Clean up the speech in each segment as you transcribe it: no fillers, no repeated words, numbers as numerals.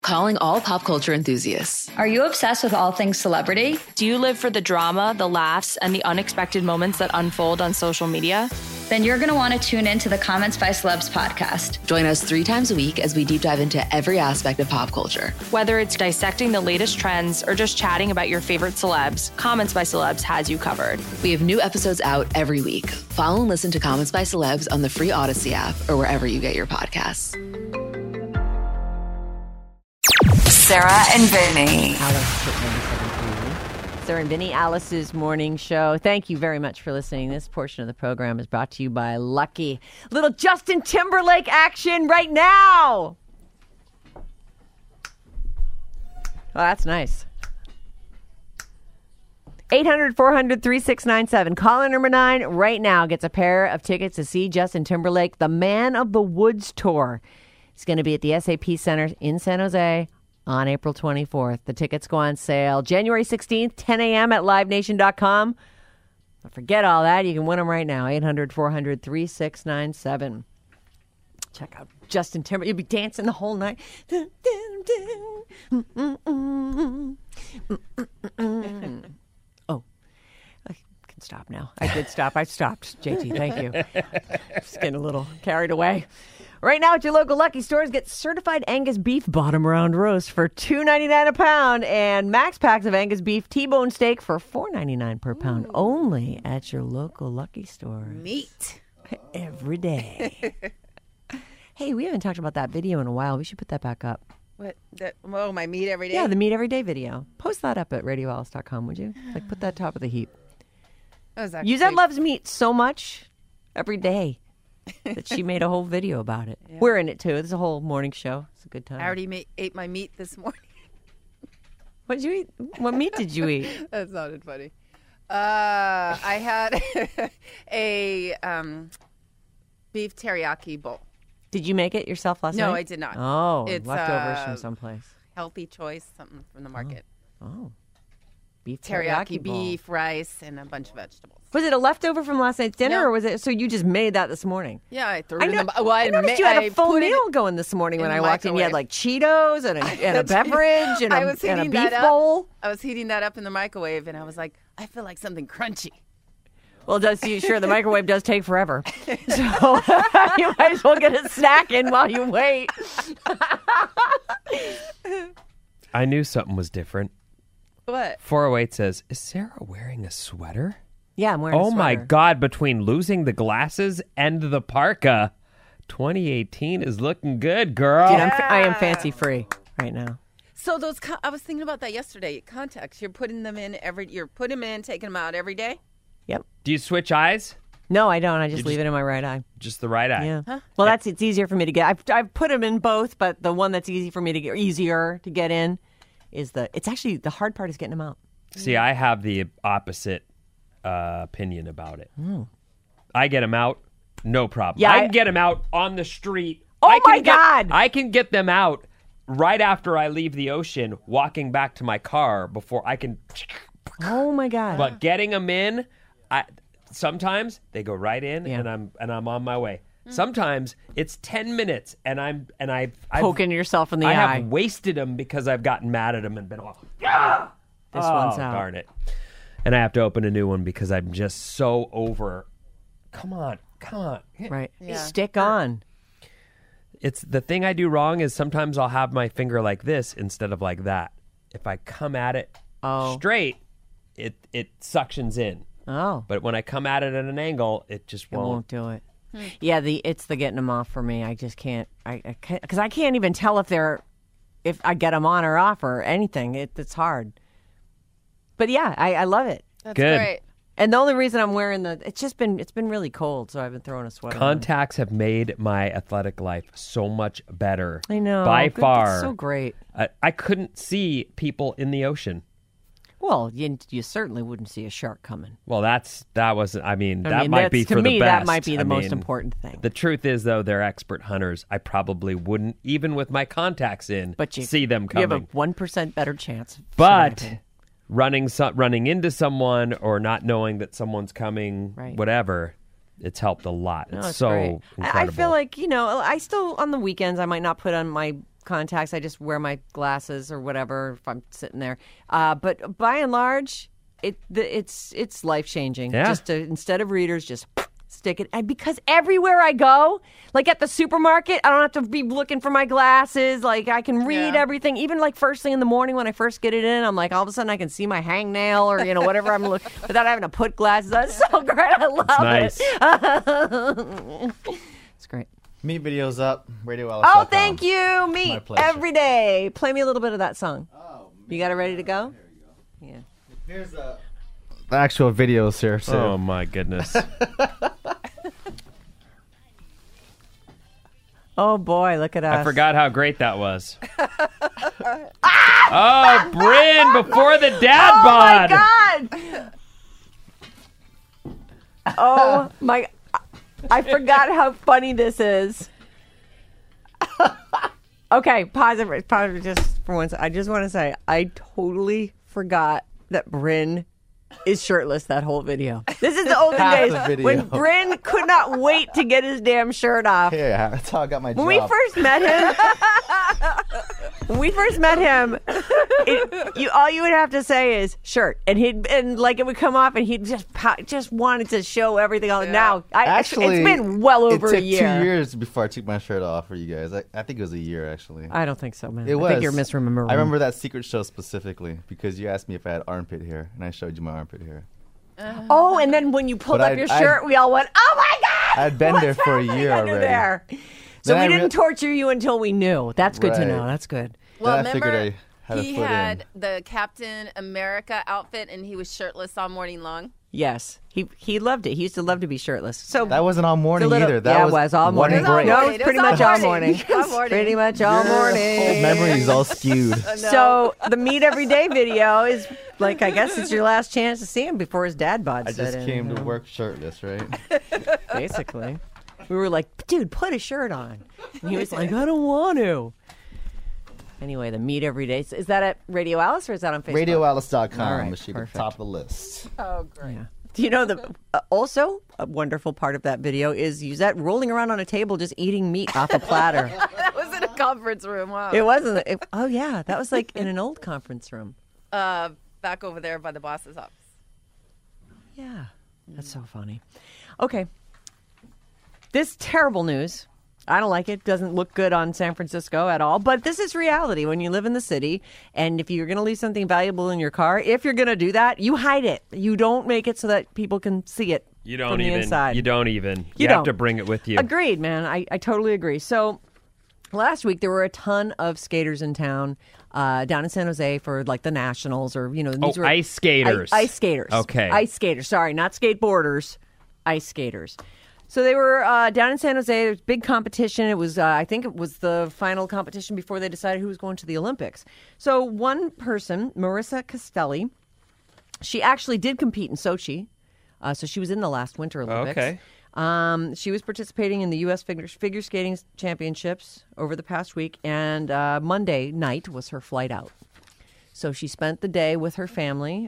Calling all pop culture enthusiasts. Are you obsessed with all things celebrity? Do you live for the drama, the laughs, and the unexpected moments that unfold on social media? Then you're going to want to tune in to the Comments by Celebs podcast. Join us 3 times a week as we deep dive into every aspect of pop culture. Whether it's dissecting the latest trends or just chatting about your favorite celebs, Comments by Celebs has you covered. We have new episodes out every week. Follow and listen to Comments by Celebs on the free Odyssey app or wherever you get your podcasts. Sarah and Vinny. Sarah and Vinny, Alice's morning show. Thank you very much for listening. This portion of the program is brought to you by Lucky. Little Justin Timberlake action right now. Oh, that's nice. 800-400-3697. Caller number 9 right now gets a pair of tickets to see Justin Timberlake, the Man of the Woods tour. It's going to be at the SAP Center in San Jose on April 24th. The tickets go on sale January 16th, 10 a.m. at livenation.com. Forget all that. You can win them right now. 800-400-3697. Check out Justin Timberlake. You'll be dancing the whole night. Oh, I can stop now. I did stop. I stopped, JT. Thank you. Just getting a little carried away. Right now at your local Lucky stores, get certified Angus beef bottom round roast for $2.99 a pound and max packs of Angus beef T-bone steak for $4.99 per pound. Only at your local Lucky stores. Meat. Every day. Hey, we haven't talked about that video in a while. We should put that back up. What? My meat every day? Yeah, the meat every day video. Post that up at radioalice.com, would you? Like, put that top of the heap. Yuzette loves meat so much every day that she made a whole video about it. Yeah. We're in it, too. It's a whole morning show. It's a good time. I already ate my meat this morning. What did you eat? What meat did you eat? That sounded funny. I had a beef teriyaki bowl. Did you make it yourself last night? No, I did not. Oh, it's leftovers from someplace. Healthy choice, something from the market. Oh. Beef teriyaki bowl. Beef, rice, and a bunch of vegetables. Was it a leftover from last night's dinner, No. or was it? So you just made that this morning? Yeah, I threw it in the. Well, I noticed you had a full meal going this morning when I walked in. You had like Cheetos and a beverage and a beef bowl. I was heating that up in the microwave, and I was like, I feel like something crunchy. Well, sure, the microwave does take forever. So you might as well get a snack in while you wait. I knew something was different. What? 408 says, is Sarah wearing a sweater? Yeah, I'm wearing a sweater. Oh, my God. Between losing the glasses and the parka, 2018 is looking good, girl. Dude, I am fancy-free right now. So those, I was thinking about that yesterday. Contacts, you're putting them in, taking them out every day? Yep. Do you switch eyes? No, I don't. I just leave it in my right eye. Just the right eye? Yeah. Huh? Well, it's easier for me to get. I've put them in both, but the one that's easier to get in is it's actually the hard part is getting them out. See, I have the opposite opinion about it. I get them out, no problem. Yeah, I can get them out on the street. Oh, my God. I can get them out right after I leave the ocean, walking back to my car before I can. Oh, my God. But getting them in, sometimes they go right in, and I'm on my way. Sometimes it's 10 minutes, and I've poking yourself in the eye. I have wasted them because I've gotten mad at them and been all, yeah! This one's out. Darn it. And I have to open a new one because I'm just so over. Come on. Right. Yeah. Stick on. It's the thing I do wrong is sometimes I'll have my finger like this instead of like that. If I come at it straight, it suctions in. Oh. But when I come at it at an angle, it just won't. It won't do it. Yeah, it's the getting them off for me. I just can't. I can't, because I can't even tell if I get them on or off or anything. It's hard. But yeah, I love it. That's good. Great. And the only reason I'm wearing it's been really cold, so I've been throwing a sweater. Contacts have made my athletic life so much better. I know. By far. That's so great. I couldn't see people in the ocean. Well, you certainly wouldn't see a shark coming. Well, that might be for the best. To me, that might be the most important thing. The truth is, though, they're expert hunters. I probably wouldn't, even with my contacts in, see them coming. You have a 1% better chance. But running into someone or not knowing that someone's coming, whatever, it's helped a lot. It's so great. incredible. I feel like, I still, on the weekends, I might not put on my contacts. I just wear my glasses or whatever if I'm sitting there. But by and large, it's life changing. Yeah. Just instead of readers, just stick it. And because everywhere I go, like at the supermarket, I don't have to be looking for my glasses. Like I can read everything. Even like first thing in the morning when I first get it in, I'm like, all of a sudden I can see my hangnail or, whatever I'm looking without having to put glasses. That's so great. I love it. It's great. Meat videos up. RadioAlice.com. Oh, thank you. Meet My pleasure. every day. Play me a little bit of that song. You got it ready to go? Here you go. Yeah. Here's the actual videos here. So. Oh my goodness. Oh boy, look at us. I forgot how great that was. Oh, Bryn before the dad bod. Oh my God. Oh my. I forgot how funny this is. Okay, pause it just for once. I just want to say I totally forgot that Bryn is shirtless that whole video. This is the olden Half days the video. when Bryn could not wait to get his damn shirt off. Yeah, that's how I got my job. When we first met him, all you would have to say is shirt, and it would come off, and he'd just wanted to show everything on. Now, Actually, it's been well over it took a year. 2 years before I took my shirt off for you guys. I think it was a year actually. I don't think so, man. It was. I think you're misremembering. I remember that secret show specifically because you asked me if I had armpit hair, and I showed you my armpit hair. Oh, and then when you pulled But up your shirt, we all went, "Oh my God!" I'd been there for a happening year under already. there? So Then we I didn't torture you until we knew. That's good to Right. know. That's good. Well, Then I figured remember, I had a he foot had the Captain America outfit, and he was shirtless all morning long. Yes, he loved it. He used to love to be shirtless. So That wasn't all morning either. That yeah, was it was all one morning. break. No, it was pretty much all morning. All morning. Pretty much all morning. Memory's all skewed. So the Meet Every Day video is like, I guess it's your last chance to see him before his dad bod I set just in, came to work shirtless, right? basically. We were like, dude, put a shirt on. And he was like, I don't want to. Anyway, the Meet Every Day. Is that at Radio Alice or is that on Facebook? RadioAlice.com. All right, It should be perfect. top of the list. Oh, great. Yeah. Do you know also a wonderful part of that video is Yuzette rolling around on a table just eating meat off a platter. That was in a conference room. Wow. It wasn't. Oh yeah, that was like in an old conference room. Back over there by the boss's office. Yeah, that's so funny. Okay, this terrible news. I don't like it. Doesn't look good on San Francisco at all. But this is reality when you live in the city. And if you're going to leave something valuable in your car, if you're going to do that, you hide it. You don't make it so that people can see it. You don't from the even. inside. You don't even. You have don't. to bring it with you. Agreed, man. I totally agree. So last week there were a ton of skaters in town down in San Jose for like the Nationals or these were ice skaters. Ice skaters. Okay. Ice skaters. Sorry, not skateboarders. Ice skaters. So they were down in San Jose. There was big competition. It was, I think it was the final competition before they decided who was going to the Olympics. So one person, Marissa Castelli, she actually did compete in Sochi. So she was in the last Winter Olympics. Okay. She was participating in the U.S. figure skating championships over the past week, and Monday night was her flight out. So she spent the day with her family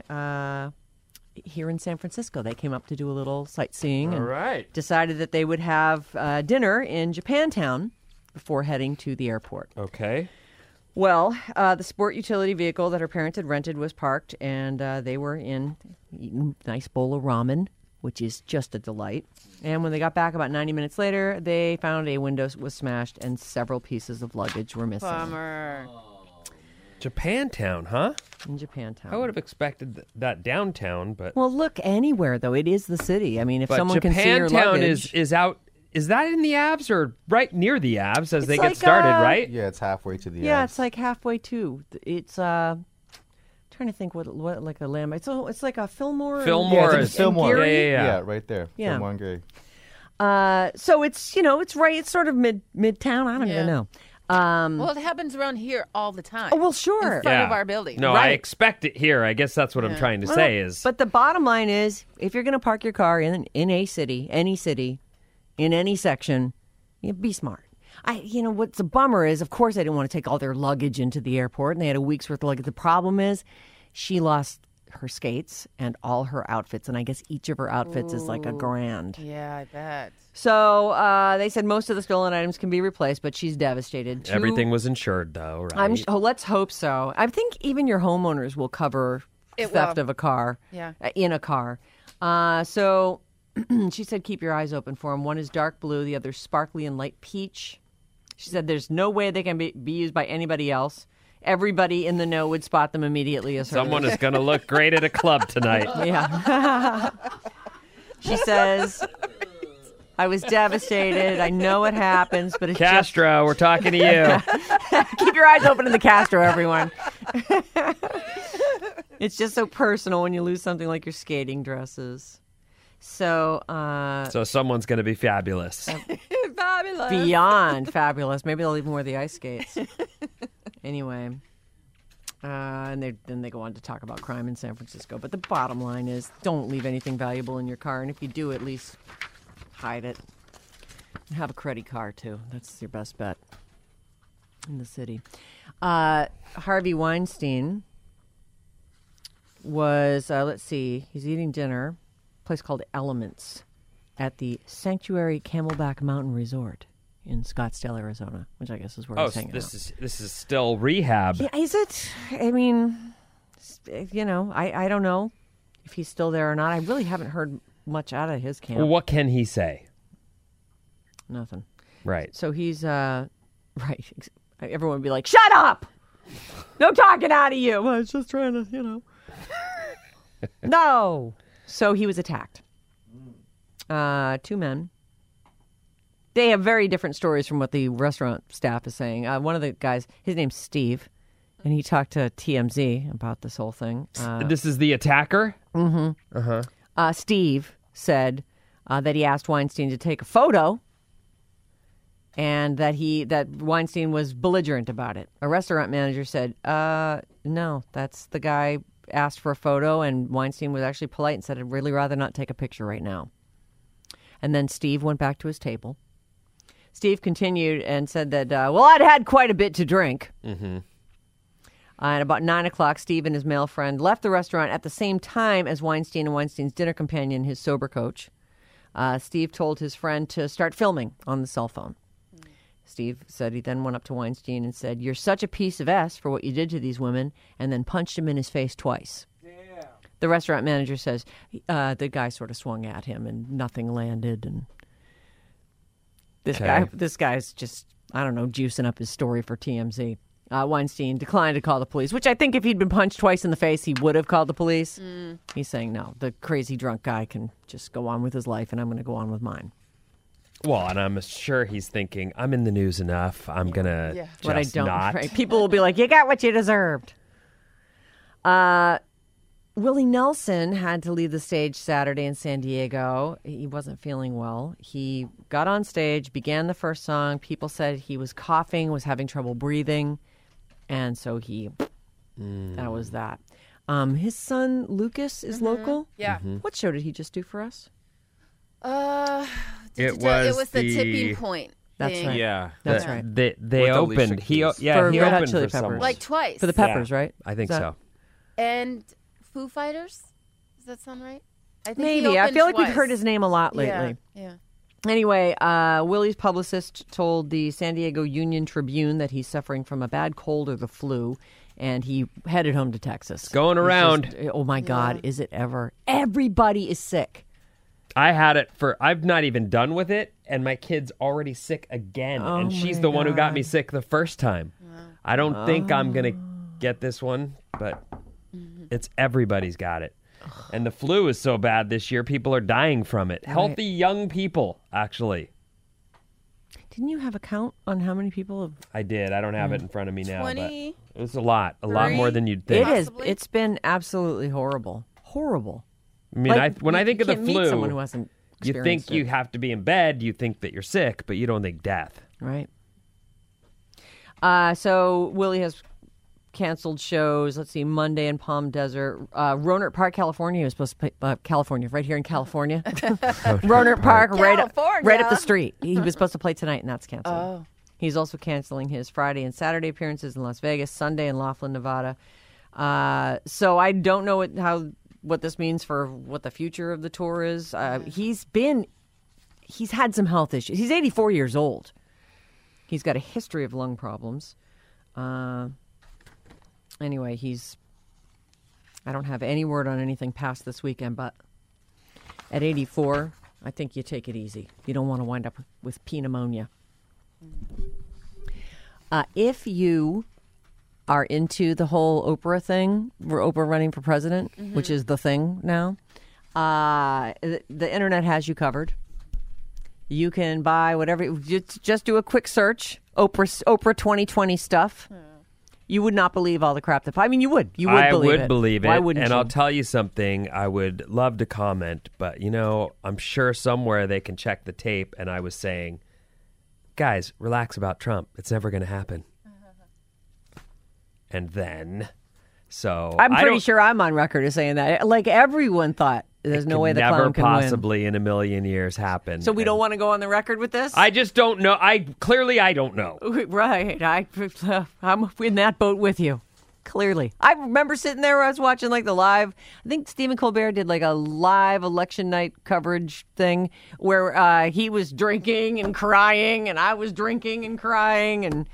here in San Francisco. They came up to do a little sightseeing and right. decided that they would have dinner in Japantown before heading to the airport. Okay. Well, the sport utility vehicle that her parents had rented was parked, and they were eating a nice bowl of ramen, which is just a delight. And when they got back about 90 minutes later, they found a window was smashed and several pieces of luggage were missing. Bummer. Japantown, huh? In Japantown. I would have expected that downtown, but Well, look, anywhere, though. It is the city. I mean, if but someone can see your Japantown luggage... is out. Is that in the Avs or right near the Avs as they like, get started? Right? Yeah, it's halfway to the Yeah, end. it's like halfway to. It's trying to think what like a landmark. It's like a Fillmore. Fillmore Yeah, is it's Fillmore. Yeah. Yeah, right there. Yeah. Fillmore and Gray. So it's it's right. It's sort of midtown. I don't even know. Well, it happens around here all the time. Oh well, sure. In front of our building. No, I Right. expect it here. I guess that's what I'm trying to Well, say is. But the bottom line is, if you're going to park your car in a city, any city, in any section, be smart. What's a bummer is, of course, they didn't want to take all their luggage into the airport, and they had a week's worth of luggage. The problem is, she lost her skates and all her outfits. And I guess each of her outfits is like $1,000. Yeah, I bet. So they said most of the stolen items can be replaced, but she's devastated. Everything was insured, though, right? Let's hope so. I think even your homeowners will cover theft of a car. Yeah. In a car. So she said keep your eyes open for them. One is dark blue, the other sparkly and light peach. She said there's no way they can be used by anybody else. Everybody in the know would spot them immediately as hers. Someone is going to look great at a club tonight. Yeah. She says, I was devastated. I know it happens, but it's Castro, we're talking to you. Keep your eyes open in the Castro, everyone. It's just so personal when you lose something like your skating dresses. So someone's going to be fabulous. Fabulous. Beyond fabulous. Maybe they'll even wear the ice skates. Anyway, and then they go on to talk about crime in San Francisco. But the bottom line is, don't leave anything valuable in your car. And if you do, at least hide it. And have a credit card, too. That's your best bet in the city. Harvey Weinstein was, he's eating dinner, a place called Elements, at the Sanctuary Camelback Mountain Resort in Scottsdale, Arizona, which I guess is where he's hanging out. This is still rehab. Yeah, is it? I mean, I don't know if he's still there or not. I really haven't heard much out of his camp. Well, what can he say? Nothing. Right. So he's, right. Everyone would be like, shut up! No talking out of you. I was just trying to, No. So he was attacked. 2 men. They have very different stories from what the restaurant staff is saying. One of the guys, his name's Steve, and he talked to TMZ about this whole thing. This is the attacker? Mm-hmm. Uh-huh. Steve said that he asked Weinstein to take a photo and that Weinstein was belligerent about it. A restaurant manager said, no, that's the guy asked for a photo, and Weinstein was actually polite and said, I'd really rather not take a picture right now. And then Steve went back to his table. Steve continued and said that, I'd had quite a bit to drink. Mm-hmm. And about 9 o'clock, Steve and his male friend left the restaurant at the same time as Weinstein and Weinstein's dinner companion, his sober coach. Steve told his friend to start filming on the cell phone. Steve said he then went up to Weinstein and said, you're such a piece of S for what you did to these women, and then punched him in his face twice. Damn. The restaurant manager says the guy sort of swung at him and nothing landed. And this guy's just, I don't know, juicing up his story for TMZ. Weinstein declined to call the police, which I think if he'd been punched twice in the face, he would have called the police. He's saying, no, the crazy drunk guy can just go on with his life, and I'm going to go on with mine. Well, and I'm sure he's thinking, I'm in the news enough. I'm going to just but I don't, not. Right? People will be like, you got what you deserved. Willie Nelson had to leave the stage Saturday in San Diego. He wasn't feeling well. He got on stage, began the first song. People said he was coughing, was having trouble breathing. And so that was that. His son, Lucas, is local. Yeah. Mm-hmm. What show did he just do for us? It was the tipping point. That's thing. right. Yeah. That's right. They opened. He For opened Red Hot for Chili someone. Peppers. Like twice. For the Peppers, right? I think Is that- so. And Foo Fighters? Does that sound right? I think Maybe. I feel like we've heard his name a lot lately. Yeah. Anyway, Willie's publicist told the San Diego Union Tribune that he's suffering from a bad cold or the flu, and he headed home to Texas. Going around. Oh, my God. Is it ever? Everybody is sick. I had it I'm not even done with it, and my kid's already sick again. Oh, and she's my the one who got me God. sick the first time. I don't think I'm going to get this one, but it's everybody's got it. And the flu is so bad this year, people are dying from it. Healthy young people, actually. Didn't you have a count on how many people have... I did. I don't have it in front of me now. 20? But it was a lot more than you'd think. It is. Possibly. It's been absolutely horrible. Horrible. I mean, when I think of the can't meet flu, someone who hasn't you think experienced you it. have to be in bed, you think that you're sick, but you don't think death. Right. So Willie has canceled shows. Let's see, Monday in Palm Desert. Rohnert Park, California. He was supposed to play California, right here in California. Rohnert Park, right up the street. He was supposed to play tonight, and that's canceled. Oh. He's also canceling his Friday and Saturday appearances in Las Vegas, Sunday in Laughlin, Nevada. So I don't know what this means for what the future of the tour is. He's had some health issues. He's 84 years old. He's got a history of lung problems. Anyway, I don't have any word on anything past this weekend, but at 84, I think you take it easy. You don't want to wind up with pneumonia. If you are into the whole Oprah thing, Oprah running for president, which is the thing now, the internet has you covered. You can buy whatever. Just do a quick search, Oprah 2020 stuff. You would not believe all the crap that. I mean, you would. You would believe it. I would believe it. Why wouldn't and you? I'll tell you something. I would love to comment, but I'm sure somewhere they can check the tape. And I was saying, guys, relax about Trump. It's never going to happen. And then, I'm pretty sure I'm on record as saying that. Like everyone thought, there's no way the clown can never possibly in a million years happen. So we don't want to go on the record with this? I just don't know. I don't know. Right. I'm in that boat with you. Clearly. I remember sitting there where I was watching like the live, I think Stephen Colbert did like a live election night coverage thing where he was drinking and crying and I was drinking and crying and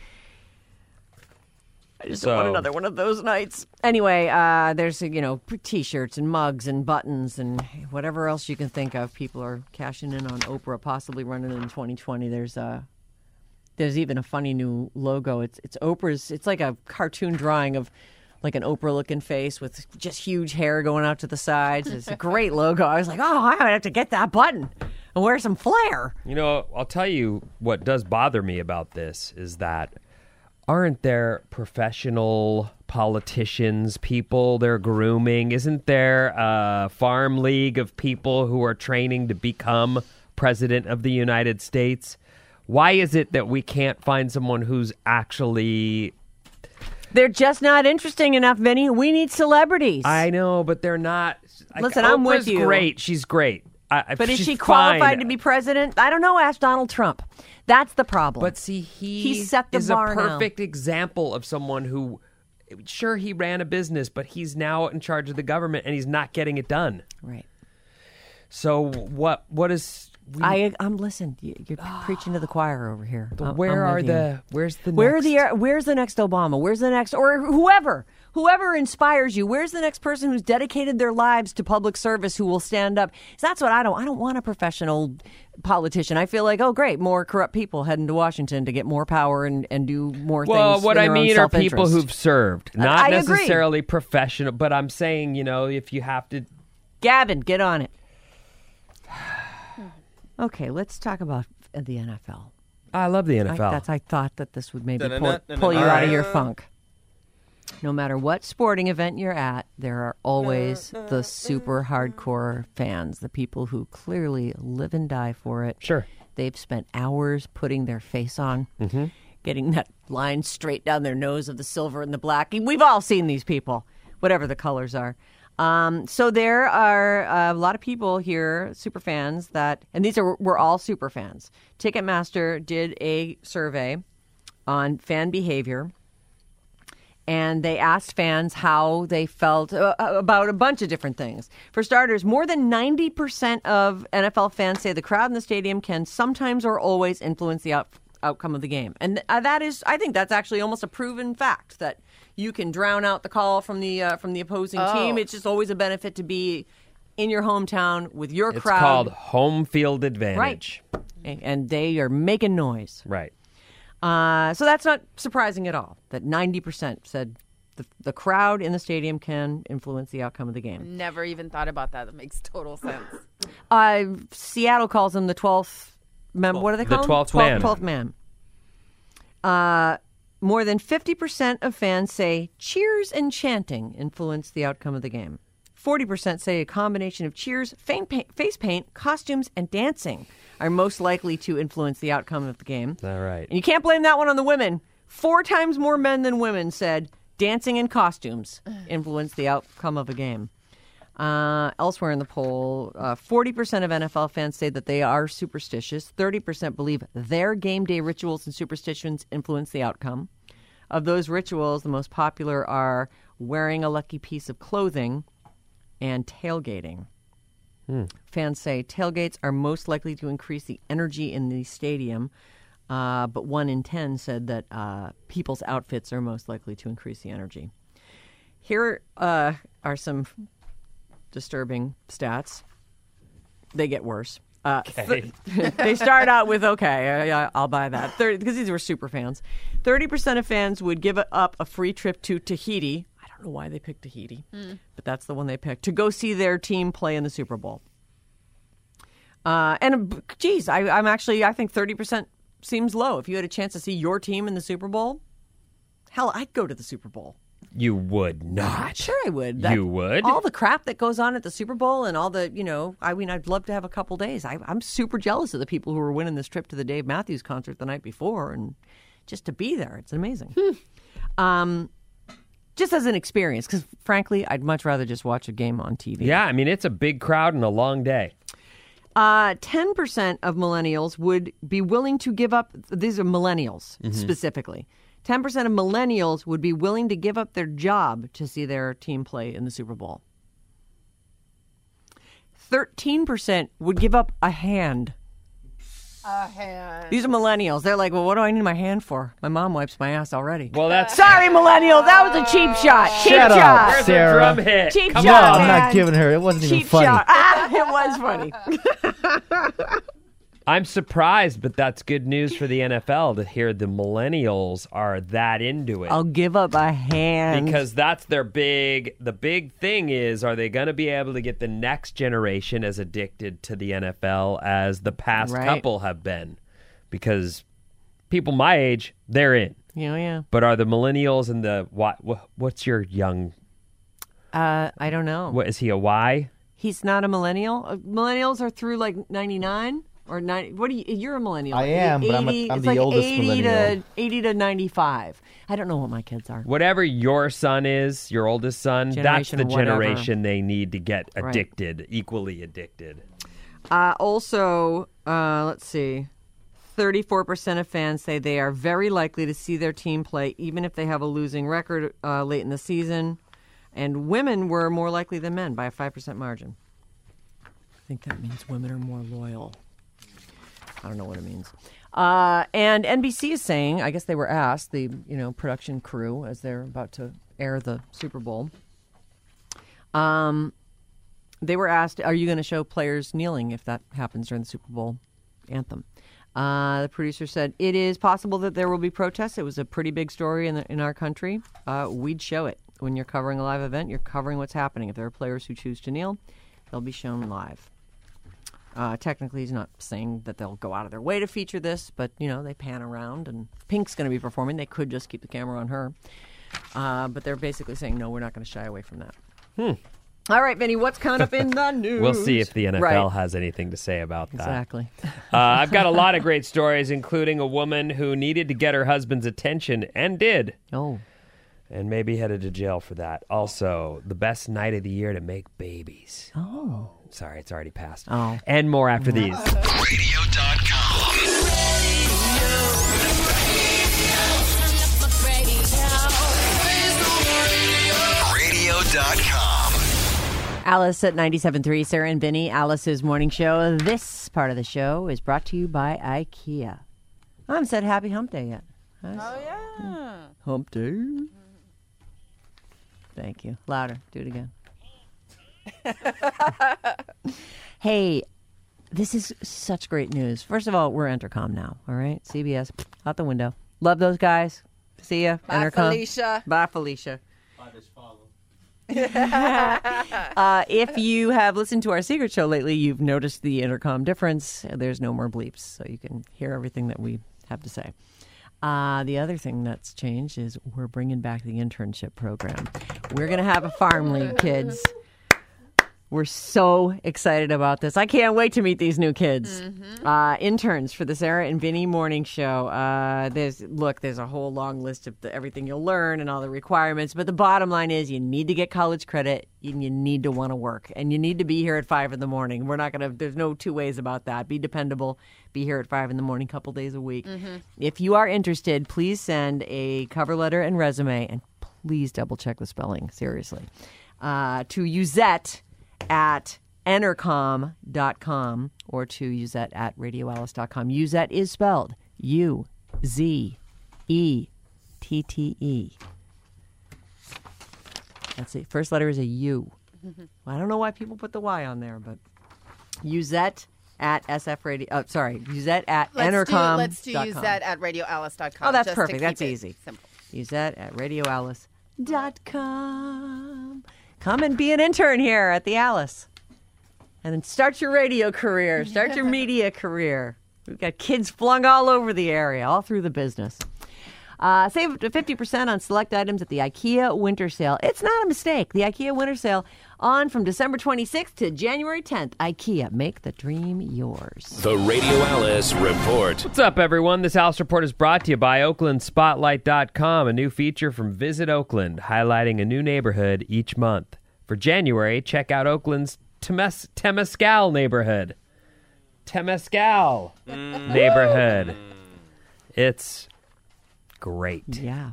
I just don't want another one of those nights. Anyway, there's, T-shirts and mugs and buttons and whatever else you can think of. People are cashing in on Oprah, possibly running in 2020. There's even a funny new logo. It's Oprah's. It's like a cartoon drawing of like an Oprah-looking face with just huge hair going out to the sides. It's a great logo. I was like, I might have to get that button and wear some flair. I'll tell you what does bother me about this is that aren't there professional politicians, people they're grooming? Isn't there a farm league of people who are training to become president of the United States? Why is it that we can't find someone who's actually... They're just not interesting enough, Vinny. We need celebrities. I know, but they're not... Listen, I'm with you. Oprah's great. She's great. But is she qualified to be president? I don't know. Ask Donald Trump. That's the problem. But see, he set the is bar a now. perfect example of someone who, sure, he ran a business, but he's now in charge of the government and he's not getting it done. Right. So what is... I'm listen. You're preaching to the choir over here. Where's the Where's the next Obama? Where's the next or whoever inspires you? Where's the next person who's dedicated their lives to public service who will stand up? So that's what I don't want a professional politician. I feel like, oh great, more corrupt people heading to Washington to get more power and do more things. Well, what I mean are self-interest. people who've served, not I necessarily professional. But I'm saying, if you have to, Gavin, get on it. Okay, let's talk about the NFL. I love the NFL. I thought that this would maybe pull you out of your funk. No matter what sporting event you're at, there are always the super hardcore fans, the people who clearly live and die for it. Sure. They've spent hours putting their face on, getting that line straight down their nose of the silver and the black. We've all seen these people, whatever the colors are. So there are a lot of people here, super fans and we're all super fans. Ticketmaster did a survey on fan behavior, and they asked fans how they felt about a bunch of different things. For starters, more than 90% of NFL fans say the crowd in the stadium can sometimes or always influence the outcome of the game. And I think that's actually almost a proven fact that you can drown out the call from the opposing team. It's just always a benefit to be in your hometown with your crowd. It's called home field advantage. Right. And they are making noise. Right. So that's not surprising at all that 90% said the crowd in the stadium can influence the outcome of the game. Never even thought about that. That makes total sense. Seattle calls them the 12th member. What do they call the them? 12th man. 12th man. More than 50% of fans say cheers and chanting influence the outcome of the game. 40% say a combination of cheers, face paint, costumes, and dancing are most likely to influence the outcome of the game. All right. And you can't blame that one on the women. 4 times more men than women said dancing and costumes influence the outcome of a game. Elsewhere in the poll, 40% of NFL fans say that they are superstitious. 30% believe their game day rituals and superstitions influence the outcome. Of those rituals, the most popular are wearing a lucky piece of clothing and tailgating. Fans say tailgates are most likely to increase the energy in the stadium, but 1 in 10 said that people's outfits are most likely to increase the energy. Here are some disturbing stats. They get worse. They start out with, I'll buy that. Because these were super fans. 30% of fans would give up a free trip to Tahiti. I don't know why they picked Tahiti, but that's the one they picked, to go see their team play in the Super Bowl. And geez, I think 30% seems low. If you had a chance to see your team in the Super Bowl, hell, I'd go to the Super Bowl. You would not. Sure I would. You would? All the crap that goes on at the Super Bowl and all the, I'd love to have a couple days. I'm super jealous of the people who were winning this trip to the Dave Matthews concert the night before, and just to be there, it's amazing. Just as an experience, because frankly, I'd much rather just watch a game on TV. Yeah, I mean, it's a big crowd and a long day. 10% of millennials would be willing to give up, these are millennials specifically, 10% of millennials would be willing to give up their job to see their team play in the Super Bowl. 13% would give up a hand. A hand. These are millennials. They're like, well, what do I need my hand for? My mom wipes my ass already. Well, that's... Sorry, millennial. That was a cheap shot. Cheap Shut shot. up, Where's Sarah. the drum hit? Cheap Come shot, on. I'm man. not giving her. It wasn't even Cheap funny. shot. It was funny. I'm surprised, but that's good news for the NFL to hear the millennials are that into it. I'll give up a hand. Because that's the big thing is, are they going to be able to get the next generation as addicted to the NFL as the past couple have been? Because people my age, they're in. Yeah. But are the millennials and what's your young? I don't know. What is he, a Y? He's not a millennial. Millennials are through like 99 or 90. What are you? You're a millennial. I am, but I'm it's the like oldest 80 millennial. 80 to 95. I don't know what my kids are. Whatever your son is, your oldest son, that's the whatever. generation they need to get addicted, equally addicted. Also, let's see. 34% of fans say they are very likely to see their team play even if they have a losing record late in the season. And women were more likely than men by a 5% margin. I think that means women are more loyal. I don't know what it means. And NBC is saying, I guess they were asked, the production crew, as they're about to air the Super Bowl, they were asked, are you going to show players kneeling if that happens during the Super Bowl anthem? The producer said, it is possible that there will be protests. It was a pretty big story in our country. We'd show it. When you're covering a live event, you're covering what's happening. If there are players who choose to kneel, they'll be shown live. Technically, he's not saying that they'll go out of their way to feature this, but, they pan around, and Pink's going to be performing. They could just keep the camera on her. But they're basically saying, no, we're not going to shy away from that. All right, Vinny, what's coming up in the news? We'll see if the NFL has anything to say about that. Exactly. I've got a lot of great stories, including a woman who needed to get her husband's attention and did. Oh. And maybe headed to jail for that. Also, the best night of the year to make babies. Oh. Sorry, it's already passed. Oh. And more after these. Radio.com. Radio.com. Alice at 97.3, Sarah and Vinny, Alice's morning show. This part of the show is brought to you by IKEA. I haven't said happy hump day yet. Oh, yeah. Hump day. Thank you. Louder. Do it again. Hey, this is such great news. First of all, we're Entercom now, all right? CBS, out the window. Love those guys. See ya. Bye, Entercom. Felicia. Bye, Felicia. If you have listened to our secret show lately, you've noticed the Intercom difference. There's no more bleeps, so you can hear everything that we have to say. The other thing that's changed is we're bringing back the internship program. We're going to have a farm league, kids. We're so excited about this. I can't wait to meet these new kids. Interns for the Sarah and Vinny Morning Show. There's a whole long list of everything you'll learn and all the requirements. But the bottom line is you need to get college credit and you need to want to work. And you need to be here at 5 in the morning. There's no two ways about that. Be dependable. Be here at 5 in the morning, couple days a week. If you are interested, please send a cover letter and resume. And please double check the spelling, seriously. To Uzette at entercom.com or to Uzette at radioalice.com. Uzette is spelled Uzeette. That's it. First letter is a U. I don't know why people put the Y on there, but Uzette at SF Radio. Uzette at entercom.com. Let's do Uzette at radioalice.com. Oh, that's just perfect. to keep That's it easy. Simple. Uzette at radioalice.com. Come and be an intern here at the Alice. And then start your radio career. Start your media career. We've got kids flung all over the area, all through the business. Save up to 50% on select items at the IKEA Winter Sale. It's not a mistake. The IKEA Winter Sale on from December 26th to January 10th. IKEA, make the dream yours. The Radio Alice Report. What's up, everyone? This Alice Report is brought to you by OaklandSpotlight.com, a new feature from Visit Oakland, highlighting a new neighborhood each month. For January, check out Oakland's Temescal neighborhood. Temescal neighborhood. It's great. Yeah.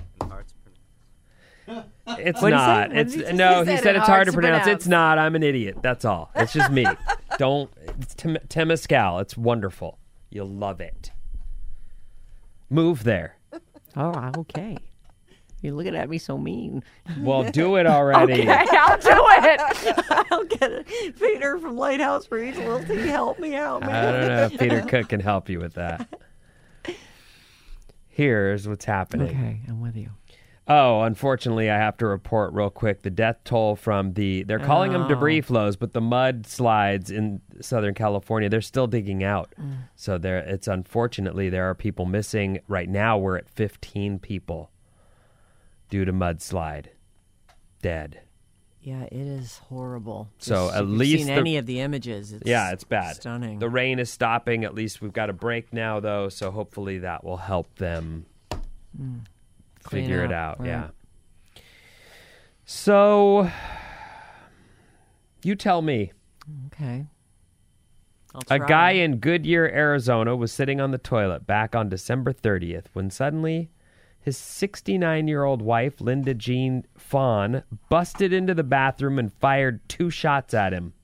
It's What'd he not. say? It's He no. He said said it it's hard hard to to pronounce. pronounce. It's not. I'm an idiot. That's all. It's just me. It's Temescal. It's wonderful. You'll love it. Move there. Oh, okay. You're looking at me so mean. Well, do it already. Okay, I'll do it. I'll get it. Peter from Lighthouse Reads, will he help me out, man? I don't know if Peter Cook can help you with that. Here's what's happening. Okay, I'm with you. Oh, unfortunately, I have to report real quick the death toll from they're calling them debris flows, but the mudslides in Southern California, they're still digging out. So unfortunately, there are people missing. Right now, we're at 15 people due to mudslide. Dead. Yeah, it is horrible. So If at you've least seen any of the images, it's bad. Stunning. The rain is stopping. At least we've got a break now, though. So hopefully that will help them figure it out. Right. Yeah. So you tell me. Okay. A guy in Goodyear, Arizona was sitting on the toilet back on December 30th when suddenly his 69-year-old wife, Linda Jean Fawn, busted into the bathroom and fired 2 shots at him.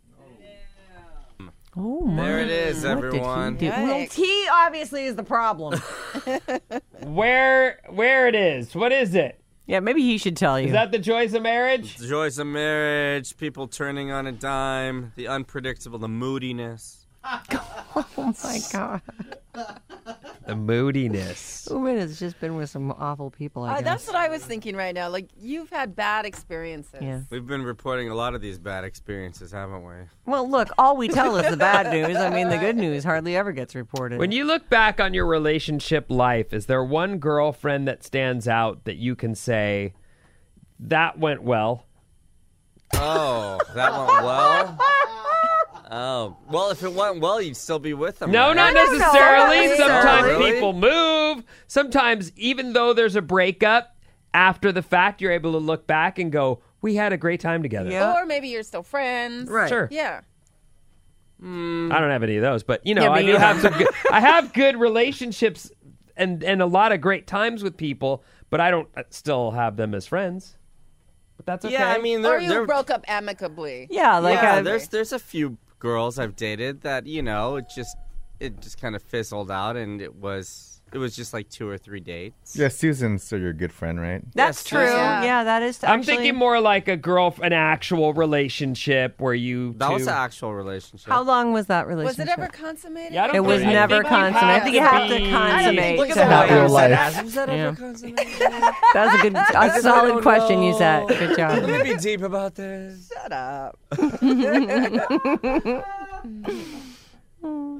Oh, my. There it is, What everyone. did he do? Well, he obviously is the problem. Where it is? What is it? Yeah, maybe he should tell you. Is that the joys of marriage? The joys of marriage, people turning on a dime, the unpredictable, the moodiness. Oh, my God. The moodiness. Uman has just been with some awful people, I guess. That's what I was thinking right now. Like, you've had bad experiences. Yeah. We've been reporting a lot of these bad experiences, haven't we? Well, look, all we tell is the bad news. I mean, the good news hardly ever gets reported. When you look back on your relationship life, is there one girlfriend that stands out that you can say, that went well? Oh, that went well? Oh, well, if it went well, you'd still be with them. No, right? not necessarily. No, Sometimes really? people move. Sometimes, even though there's a breakup, after the fact, you're able to look back and go, we had a great time together. Yeah. Or maybe you're still friends. Right. Sure. Yeah. I don't have any of those, but, Yeah, I me do either. have some good, I have good relationships and a lot of great times with people, but I don't still have them as friends. But that's okay. Yeah, I mean, Or you they're broke up amicably. Yeah, like there's a few girls I've dated that, it just kind of fizzled out, and it was just like 2 or 3 dates. Yeah, Susan's still your good friend, right? that's Yes, true. yeah. Yeah, that is I'm actually... thinking more like an actual relationship where you That was two- an actual relationship. How long was that Was relationship? it ever consummated? Yeah, I don't It was think- I never think you consummated. I think you have to be- consummate. Look at to the have way real you said life. that. Was that Yeah. ever consummated? That was a good, a solid question you said. Good Let job. me be deep about this. Shut up.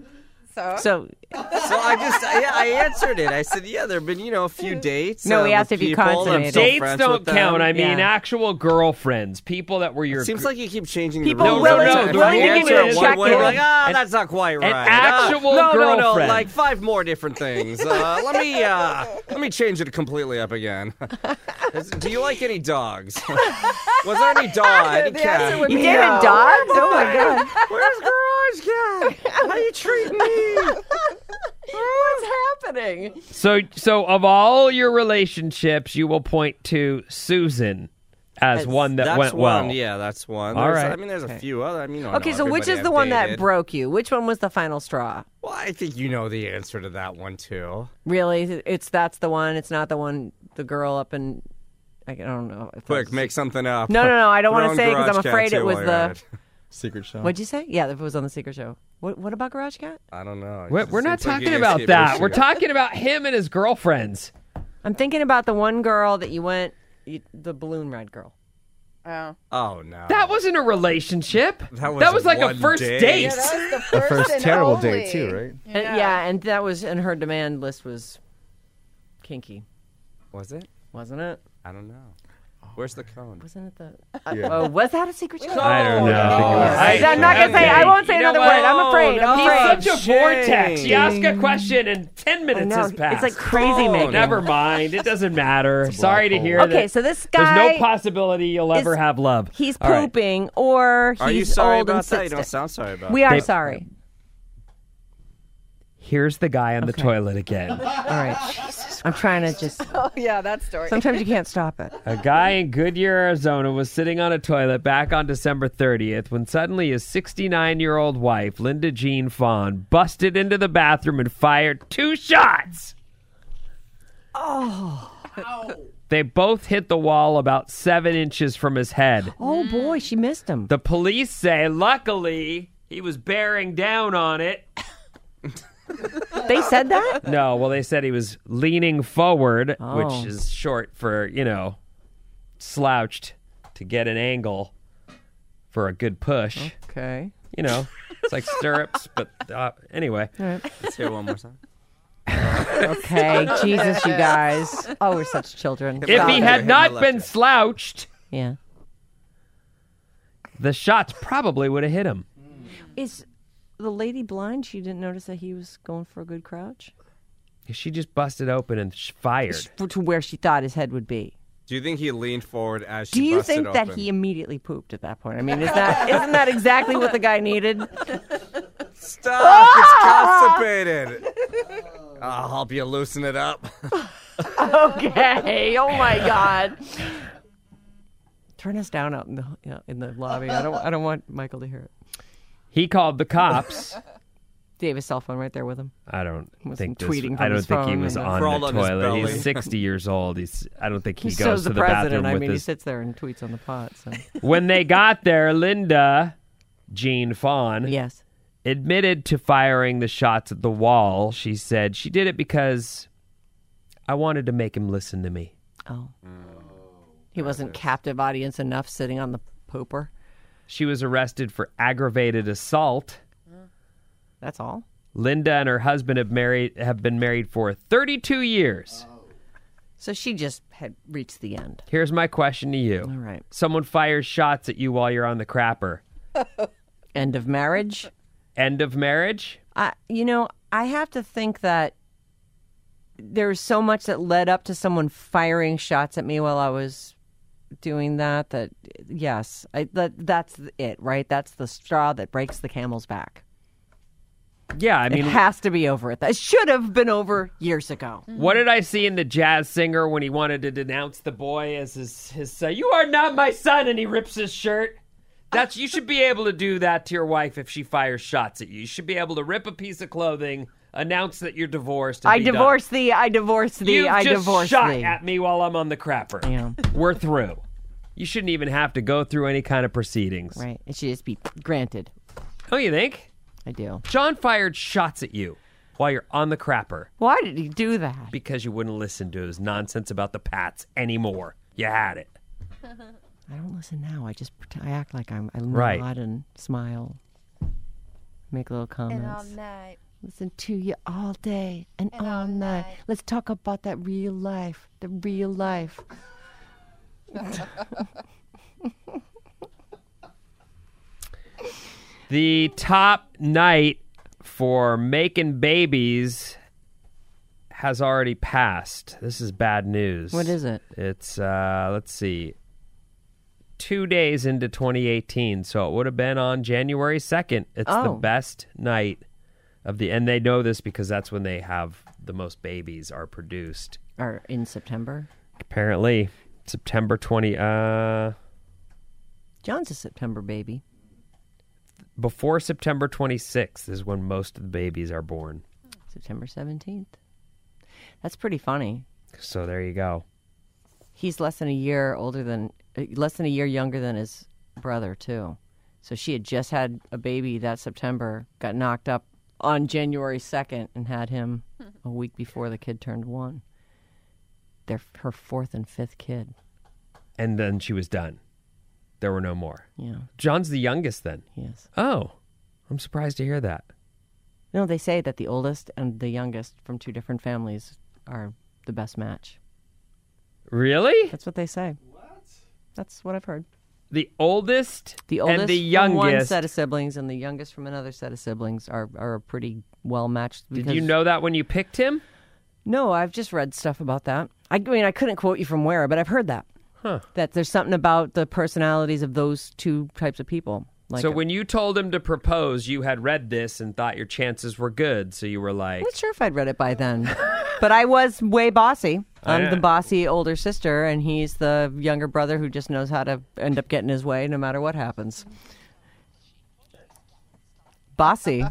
So I answered it. I said, yeah, there have been, a few dates. No, we asked with if you people, I'm consummated. still Dates friends don't with them. count. I mean, Yeah. actual girlfriends, people that were your. Seems like you keep changing People the rules. willing- every time. willing If to I give you answer a it check one way, in. you're like, that's not quite right. actual no, girlfriend. like 5 more different things. Let me change it completely up again. Do you like any dogs? Was there any dog? I had a cat. You dated dogs? Oh my god! Where's Garage Cat? How you treating me? What's happening? So of all your relationships, you will point to Susan as one that That's went one. well. Yeah, that's one. All right. I mean, there's a few other. I mean, Okay, so which is the one that broke you? Which one was the final straw? Well, I think you know the answer to that one too. Really, that's the one. It's not the one. The girl up in. I don't know. if Quick, that's- make something up. No. I don't Throw want to in say because I'm Garage Cat, afraid too, it was while you're at the. it. Secret show. What'd you say? Yeah, if it was on the Secret Show. What about Garage Cat? I don't know. We're not talking about that. We're talking about him and his girlfriends. I'm thinking about the one girl that you went, the balloon ride girl. Oh. Oh no. That wasn't a relationship. That was like a one first date. date. Yeah, that was the The first, first and terrible only. date too, right? And that was, and her demand list was kinky, Was it? wasn't it? I don't know. Where's the cone? Wasn't it the? Yeah. Oh, was that a Secret Show? I don't know. I'm not gonna say. I won't say You know another what? word. I'm afraid. I'm afraid. He's such a vortex. You ask a question and 10 I minutes know. has passed. It's like crazy making. Never mind. It doesn't matter. Sorry to hole. hear Okay, that. so this There's guy no possibility you'll ever is- have love. he's All right. pooping or he's Are you sorry old and about that? You sits don't down. sound sorry about We it. are They- sorry. Here's the guy on the toilet again. All right. I'm trying to just. Oh, yeah, that story. Sometimes you can't stop it. A guy in Goodyear, Arizona was sitting on a toilet back on December 30th when suddenly his 69-year-old wife, Linda Jean Fawn, busted into the bathroom and fired 2 shots. Oh. They both hit the wall about 7 inches from his head. Oh boy, she missed him. The police say, luckily, he was bearing down on it. They said that? No, well, they said he was leaning forward, Oh. which is short for, slouched to get an angle for a good push. Okay. It's like stirrups, but anyway. Let's hear it one more time. Okay. Jesus, you guys. Oh, we're such children. If Stop he it. had not left been hand. slouched, Yeah. the shots probably would have hit him. Is the lady blind? She didn't notice that he was going for a good crouch? She just busted open and fired. To where she thought his head would be. Do you think he leaned forward as she Do you busted think that open? he immediately pooped at that point? I mean, isn't that exactly what the guy needed? Stop! It's constipated. I'll help you loosen it up. Okay. Oh my God. Turn us down out in the lobby. I don't want Michael to hear it. He called the cops. Do you have his cell phone right there with him? I don't Was think he tweeting from I don't his think he phone was and- on Crawled the on his toilet. belly. He's 60 years old. I don't think he He goes shows to the the president. bathroom I with mean, he his. sits there and tweets on the pot. So When they got there, Linda Jean Fawn yes. admitted to firing the shots at the wall. She said she did it because I wanted to make him listen to me. Oh. He wasn't captive audience enough sitting on the pooper. She was arrested for aggravated assault. That's all. Linda and her husband have been married for 32 years. So she just had reached the end. Here's my question to you. All right. Someone fires shots at you while you're on the crapper. End of marriage. End of marriage? I have to think that there's so much that led up to someone firing shots at me while I was doing that. That yes, that's it, right? That's the straw that breaks the camel's back. Yeah, I It mean, has to be over. It should have been over years ago. what did I see in The Jazz Singer when he wanted to denounce the boy as his son? You are not my son, and he rips his shirt. You should be able to do that to your wife if she fires shots at you. You should be able to rip a piece of clothing, announce that you're divorced. And I be done. divorce thee. I divorce thee. You've I just divorce shot thee. at me while I'm on the crapper. Yeah. We're through. You shouldn't even have to go through any kind of proceedings. Right. It should just be granted. Oh, you think? I do. John fired shots at you while you're on the crapper Why did he do that? because you wouldn't listen to his nonsense about the Pats anymore. You had it. I don't listen now. I just I act like I nod Right. and smile, make little comments. night. Listen to you all day and all night. Let's talk about that real life. The real life. The top night for making babies has already passed. This is bad news. What is it? It's, let's see, 2 days into 2018. So it would have been on January 2nd. It's the best night of the, and they know this because that's when they have the most babies are produced. Or in September? Apparently, September 20, John's a September baby. Before September 26th is when most of the babies are born. September 17th. That's pretty funny. So there you go. He's less than a year younger than his brother, too. So she had just had a baby that September, got knocked up on January 2nd, and had him a week before the kid turned 1. They're her 4th and 5th kid. And then she was done. There were no more. Yeah. John's the youngest then? Yes. Oh, I'm surprised to hear that. No, they say that the oldest and the youngest from 2 different families are the best match. Really? That's what they say. What? That's what I've heard. The oldest and the from one youngest. set of siblings and the youngest from another set of siblings are a pretty well matched. Did you know that when you picked him? No, I've just read stuff about that. I mean, I couldn't quote you from where, but I've heard that. Huh. That there's something about the personalities of those 2 types of people. Like so when you told him to propose, you had read this and thought your chances were good. So you were like... I'm not sure if I'd read it by then. But I was way bossy. I'm the bossy older sister, and he's the younger brother who just knows how to end up getting his way no matter what happens. Bossy.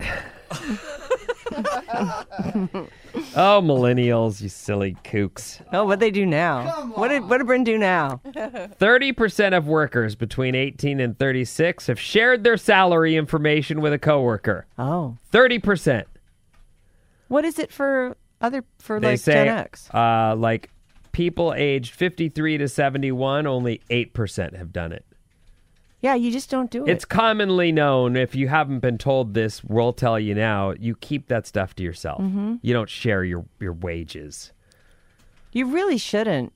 Oh, millennials, you silly kooks. Oh, what they do now? What did Bryn do now? 30% of workers between 18 and 36 have shared their salary information with a coworker. Oh. 30%. What is it for they say, Gen X? Like people aged 53 to 71, only 8% have done it. Yeah, you just don't do it. It's commonly known, if you haven't been told this, we'll tell you now, you keep that stuff to yourself. Mm-hmm. You don't share your wages. You really shouldn't.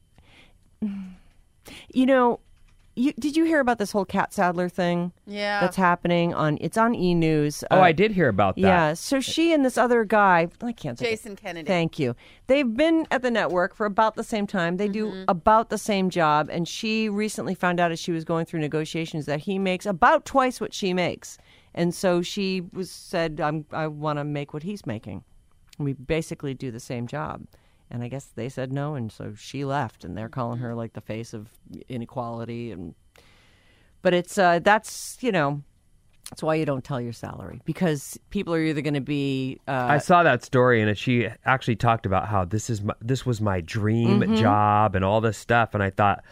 You know, did you hear about this whole Kat Sadler thing? Yeah. That's happening it's on E! News. I did hear about that. Yeah, so she and this other guy, I can't say Jason Kennedy. Thank you. They've been at the network for about the same time. They do about the same job, and she recently found out as she was going through negotiations that he makes about twice what she makes. And so she said, I want to make what he's making. And we basically do the same job. And I guess they said no, and so she left, and they're calling her like the face of inequality. But it's that's why you don't tell your salary, because people are either going to be. I saw that story, and she actually talked about how this was my dream job and all this stuff, and I thought,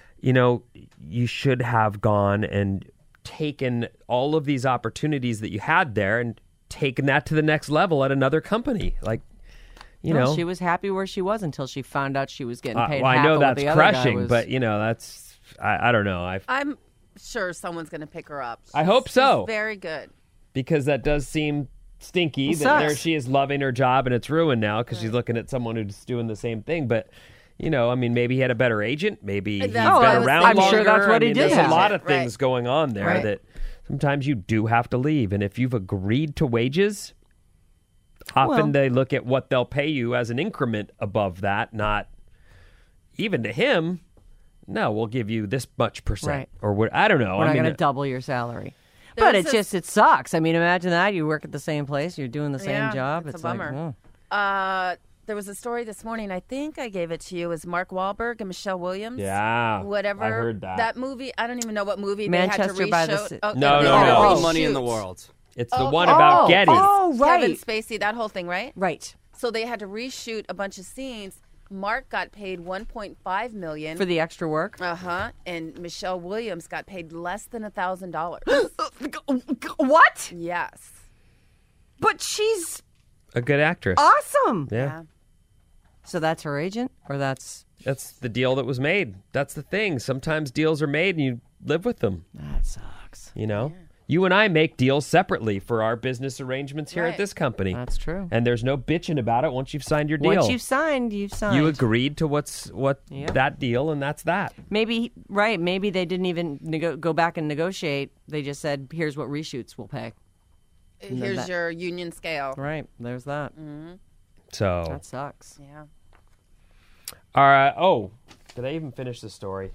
you should have gone and taken all of these opportunities that you had there and taken that to the next level at another company, like. She was happy where she was until she found out she was getting paid. Well, half I know of that's what the other guy crushing, was. but that's I don't know. I'm sure someone's going to pick her up. I hope so. She's very good. Because that does seem stinky that there she is loving her job and it's ruined now because she's looking at someone who's doing the same thing. But maybe he had a better agent. Maybe he's been around I'm longer. sure that's what he did. There's a lot of things going on there that sometimes you do have to leave, and if you've agreed to wages. Often they look at what they'll pay you as an increment above that, not even to him. No, we'll give you this much percent. Right. Or what? I don't know. We're not going to double your salary. But it sucks. I mean, imagine that. You work at the same place. You're doing the same job. It's a bummer. There was a story this morning. I think I gave it to you. It was Mark Wahlberg and Michelle Williams. Yeah. Whatever. I heard that. That movie, I don't even know what movie Manchester they had to by reshoot. the No. All the money in the world. It's the one about Getty. Oh, right. Kevin Spacey, that whole thing, right? Right. So they had to reshoot a bunch of scenes. Mark got paid $1.5 million for the extra work. And Michelle Williams got paid less than $1,000. What? Yes. But she's a good actress. Awesome. Yeah. So that's her agent, or that's the deal that was made. That's the thing. Sometimes deals are made and you live with them. That sucks. You and I make deals separately for our business arrangements here at this company. That's true. And there's no bitching about it once you've signed your deal. Once you've signed, you've signed. You agreed to that deal, and that's that. Maybe they didn't even go back and negotiate. They just said, here's what reshoots will pay. Here's your union scale. Right. There's that. So that sucks. Yeah. All right. Did I even finish the story?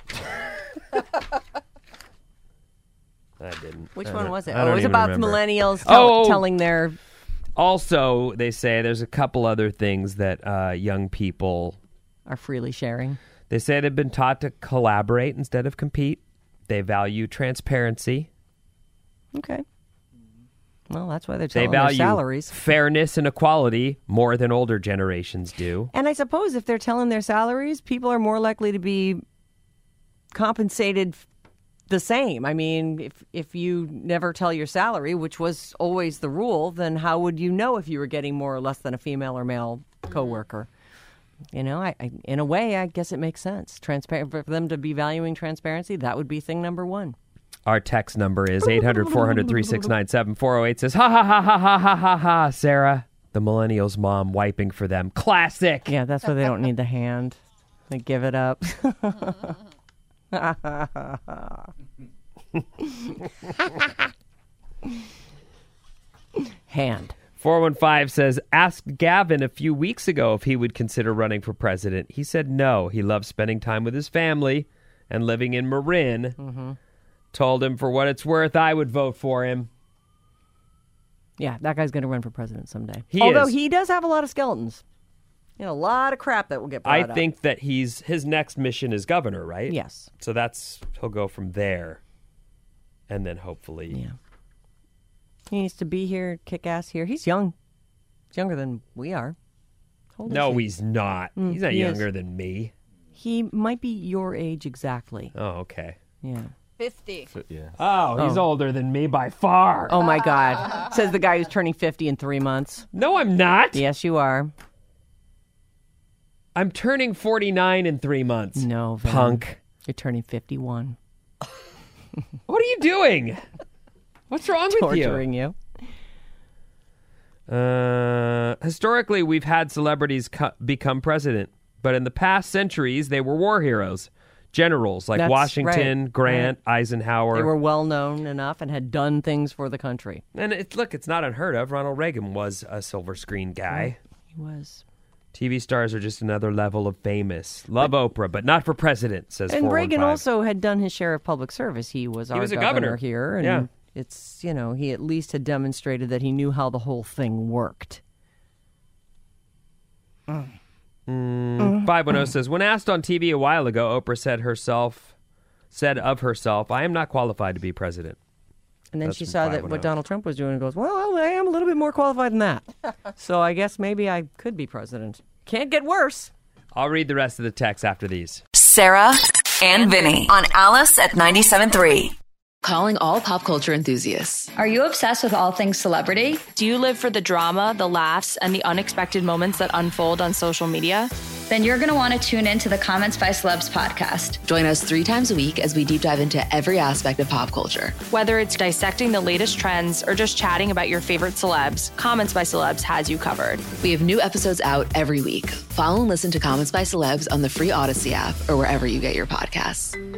I didn't. Which one was it? I don't It was even about remember. millennials telling their... Also, they say there's a couple other things that young people are freely sharing. They say they've been taught to collaborate instead of compete. They value transparency. Okay. Well, that's why they're They telling their value salaries. fairness and equality more than older generations do. And I suppose if they're telling their salaries, people are more likely to be compensated the same. I mean, if you never tell your salary, which was always the rule, then how would you know if you were getting more or less than a female or male coworker? You know, I in a way, I guess it makes sense. Transparent for them to be valuing transparency, that would be thing number one. Our text number is 800-400-3697. 408 says, ha, ha, ha, ha, ha, ha, ha, ha, Sarah, the millennials' mom wiping for them. Classic. Yeah, that's why they don't need the hand. They give it up. Hand. 415 says, asked Gavin a few weeks ago if he would consider running for president. He said no. He loves spending time with his family and living in Marin. Mm-hmm. Told him, for what it's worth, I would vote for him. Yeah, that guy's going to run for president someday. He Although is. he does have a lot of skeletons. You know, a lot of crap that will get brought up. I think that his next mission is governor, right? Yes. So he'll go from there. And then hopefully. Yeah. He needs to be here, kick ass here. He's young. He's younger than we are. How old is No, he? he's not. He's not he younger is. than me. He might be your age exactly. Oh, okay. Yeah. 50. Yeah. Oh, he's older than me by far. Oh, my God. Says the guy who's turning 50 in 3 months. No, I'm not. Yes, you are. I'm turning 49 in 3 months. No, Vin. Punk. You're turning 51. What are you doing? What's wrong with you? Torturing you. Historically, we've had celebrities become president, but in the past centuries, they were war heroes. Generals like That's Washington, right. Grant, Eisenhower. They were well known enough and had done things for the country. And it's not unheard of. Ronald Reagan was a silver screen guy. He was. TV stars are just another level of famous. Love Oprah, but not for president, says And 415. Reagan also had done his share of public service. He was our was a governor governor. here. And Yeah. it's, you know, he at least had demonstrated that he knew how the whole thing worked. 510 says, when asked on TV a while ago, Oprah said of herself, I am not qualified to be president. And then That's she from saw that 510. what Donald Trump was doing and goes, well, I am a little bit more qualified than that. So I guess maybe I could be president. Can't get worse. I'll read the rest of the text after these. Sarah and Vinny on Alice at 97.3. Calling all pop culture enthusiasts. Are you obsessed with all things celebrity? Do you live for the drama, the laughs, and the unexpected moments that unfold on social media? Then you're going to want to tune in to the Comments by Celebs podcast. Join us 3 times a week as we deep dive into every aspect of pop culture. Whether it's dissecting the latest trends or just chatting about your favorite celebs, Comments by Celebs has you covered. We have new episodes out every week. Follow and listen to Comments by Celebs on the free Odyssey app or wherever you get your podcasts.